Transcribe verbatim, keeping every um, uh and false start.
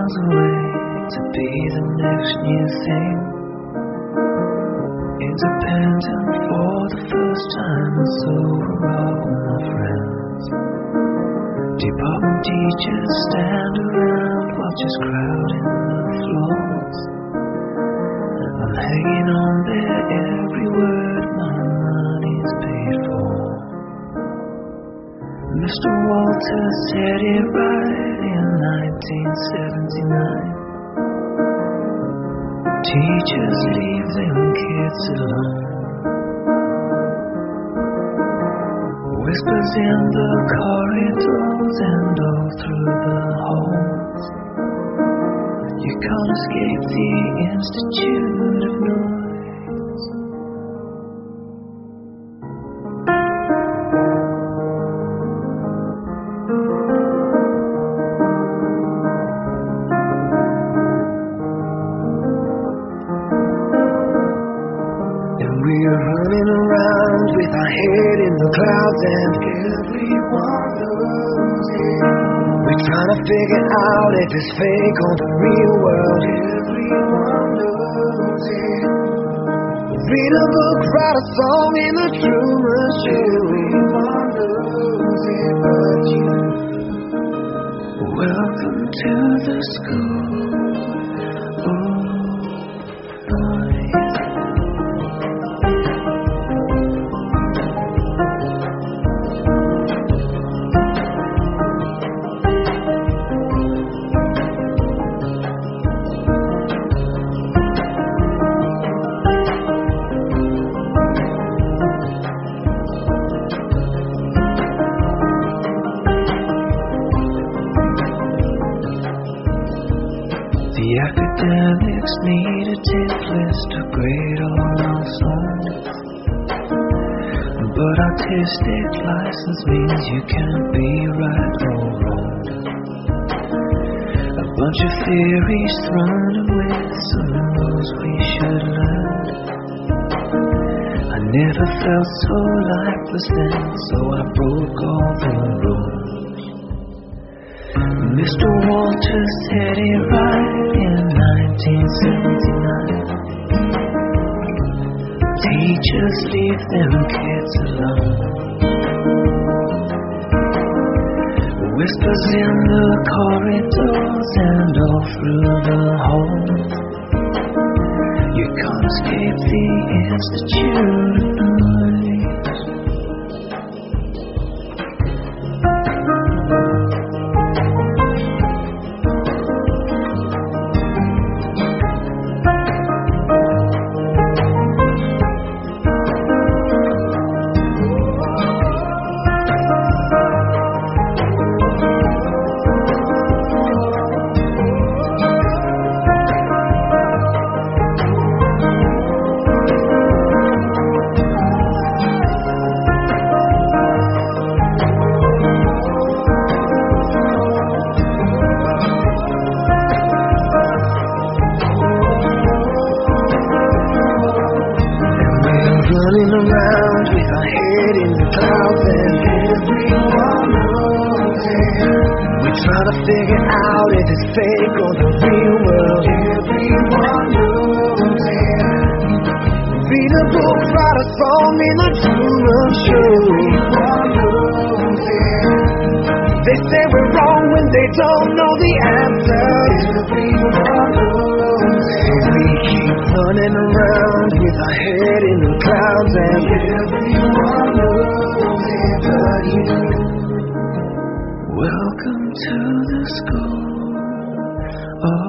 miles away to be the next new thing. Independent for the first time, and so were all my friends. Department teachers stand around, watchers crowding the floors. I'm hanging on their every word, my money's paid for. Mister Walter said it right in nineteen seventy-nine. Teachers leave them kids alone. Whispers in the corridors and all through the halls. You can't escape the institute of noise. We're running around with our head in the clouds and everyone knows it. We're trying to figure out if it's fake or the real world. Everyone knows it. Read a book, write a song in the Truman Show. Everyone knows it but you. Welcome to the school. Oh. The academics need a tip list to grade all our songs, but artistic license means you can't be right or wrong. A bunch of theories thrown in with some rules we should learn. I never felt so lifeless then, so I broke all the rules. Mister Walters said it right in nineteen seventy-nine. Teachers leave them kids alone. Whispers in the corridors and all through the halls. You can't escape the institute of noise. Running around with our head in the clouds and everyone knows it. We try to figure out if it's fake or the real world. Everyone knows it. Read a book, write a song in the Truman Show. Everyone knows it. They say we're wrong when they don't know the answers. Everyone knows it. We keep running around with our head in the clouds and everyone knows it but you. Welcome to the school. Oh.